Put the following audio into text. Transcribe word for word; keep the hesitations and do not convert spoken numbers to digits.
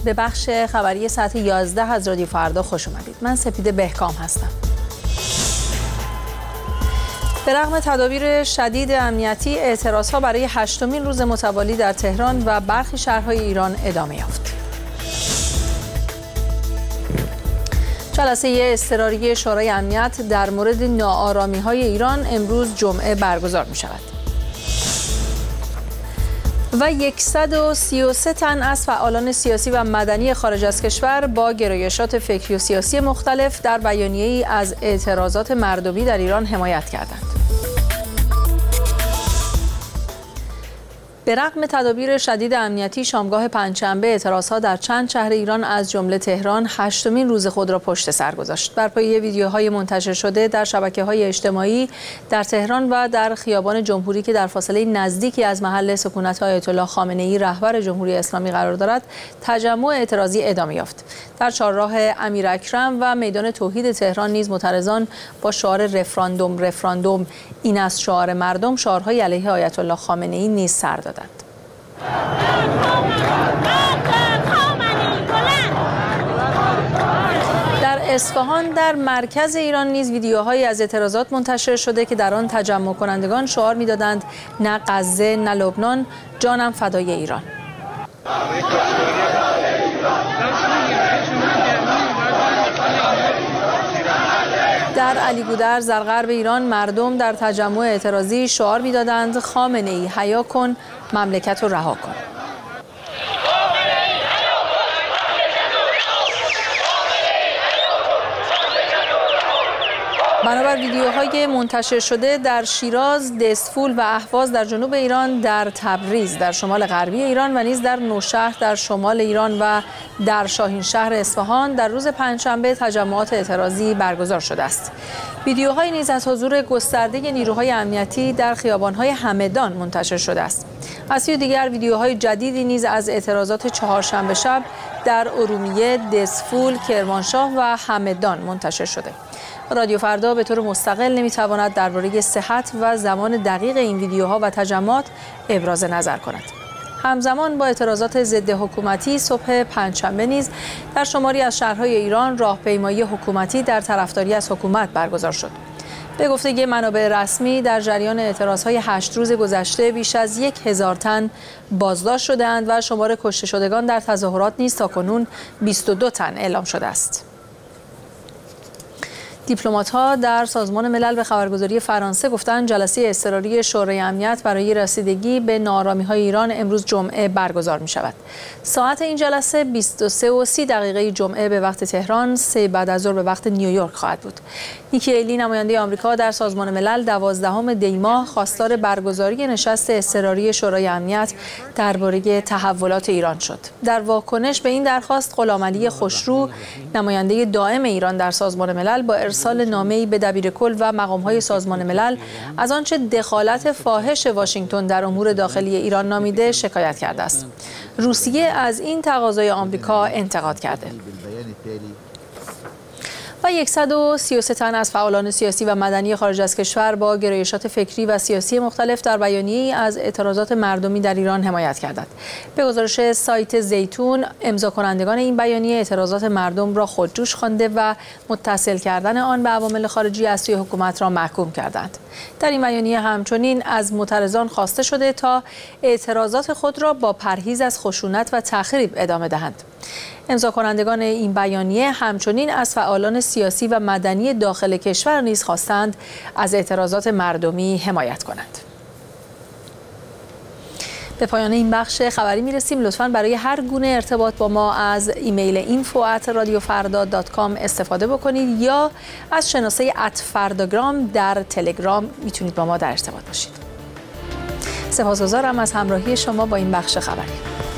به بخش خبری ساعت یازده از رادیو فردا خوش اومدید. من سپیده بهکام هستم. به رغم تدابیر شدید امنیتی، اعتراضها برای هشتمین روز متوالی در تهران و برخی شهرهای ایران ادامه یافت. جلسه اضطراری شورای امنیت در مورد ناآرامی‌های ایران امروز جمعه برگزار می‌شود. و صد و سی و سه تن از فعالان سیاسی و مدنی خارج از کشور با گرایشات فکری و سیاسی مختلف در بیانیه‌ای از اعتراضات مردمی در ایران حمایت کردند. به رغم تدابیر شدید امنیتی، شامگاه پنجشنبه اعتراضها در چند شهر ایران از جمله تهران هشتمین روز خود را پشت سر گذاشت. بر پایه ویدیوهای منتشر شده در شبکه‌های اجتماعی در تهران و در خیابان جمهوری که در فاصله نزدیکی از محل سکونت آیت الله خامنه‌ای رهبر جمهوری اسلامی قرار دارد، تجمع اعتراضی ادامه یافت. در چهارراه امیراکرم و میدان توحید تهران نیز معترضان با شعار رفراندوم رفراندوم این از شعار مردم شعارهای علیه آیت الله خامنه‌ای نیز سر دادند. در اصفهان در مرکز ایران نیز ویدیوهایی از اعتراضات منتشر شده که در آن تجمع کنندگان شعار می‌دادند نه غزه نه لبنان، جانم فدای ایران. در علیگودرز در غرب ایران مردم در تجمع اعتراضی شعار می‌دادند خامنه‌ای حیا کن، مملکت رو رها کن. بنابر ویدیوهای منتشر شده در شیراز، دستفول و اهواز در جنوب ایران، در تبریز در شمال غربی ایران و نیز در نوشهر در شمال ایران و در شاهینشهر اصفهان در روز پنجشنبه تجمعات اعتراضی برگزار شده است. ویدیوهای نیز از حضور گسترده نیروهای امنیتی در خیابان‌های همدان منتشر شده است. از سوی دیگر ویدیوهای جدیدی نیز از اعتراضات چهارشنبه شب در ارومیه، دستفول، کرمانشاه و همدان منتشر شده. رادیو فردا به طور مستقل نمیتواند درباره صحت و زمان دقیق این ویدیوها و تجمعات ابراز نظر کند. همزمان با اعتراضات ضد حکومتی صبح پنجشنبه نیز در شماری از شهرهای ایران راهپیمایی حکومتی در طرفداری از حکومت برگزار شد. به گفته منابع رسمی در جریان اعتراضهای هشت روز گذشته بیش از یک هزار تن بازداشت شده‌اند و شمار کشته شدگان در تظاهرات نیز تاکنون بیست و دو تن اعلام شده است. دیپلمات‌ها در سازمان ملل به خبرگزاری فرانسه گفتند جلسه اضطراری شورای امنیت برای رسیدگی به ناآرامی‌های ایران امروز جمعه برگزار می‌شود. ساعت این جلسه بیست و سه و سی دقیقه جمعه به وقت تهران، سه بعد از ظهر به وقت نیویورک خواهد بود. نیکی هیلی نماینده آمریکا در سازمان ملل دوازدهم دی ماه خواستار برگزاری نشست اضطراری شورای امنیت درباره تحولات ایران شد. در واکنش به این درخواست غلامعلی خوشرو نماینده دائم ایران در سازمان ملل با ارسال نامه‌ای به دبیرکل و مقام‌های سازمان ملل از آنچه دخالت فاحش واشنگتن در امور داخلی ایران نامیده شکایت کرده است. روسیه از این تقاضای آمریکا انتقاد کرده. و صد و سی و سه تن از فعالان سیاسی و مدنی خارج از کشور با گرایشات فکری و سیاسی مختلف در بیانیه‌ای از اعتراضات مردمی در ایران حمایت کردند. به گزارش سایت زیتون، امضا کنندگان این بیانیه اعتراضات مردم را خودجوش خوانده و متصل کردن آن به عوامل خارجی از سوی حکومت را محکوم کردند. در این بیانیه همچنین از معترضان خواسته شده تا اعتراضات خود را با پرهیز از خشونت و تخریب ادامه دهند. امضا کنندگان این بیانیه همچنین از فعالان سیاسی و مدنی داخل کشور نیز خواستند از اعتراضات مردمی حمایت کنند. به پایان این بخش خبری میرسیم. لطفاً برای هر گونه ارتباط با ما از ایمیل اینفو ات رادیو فردا دات کام استفاده بکنید یا از شناسه ات فرداگرام در تلگرام میتونید با ما در ارتباط باشید. سپاسگزارم از همراهی شما با این بخش خبری.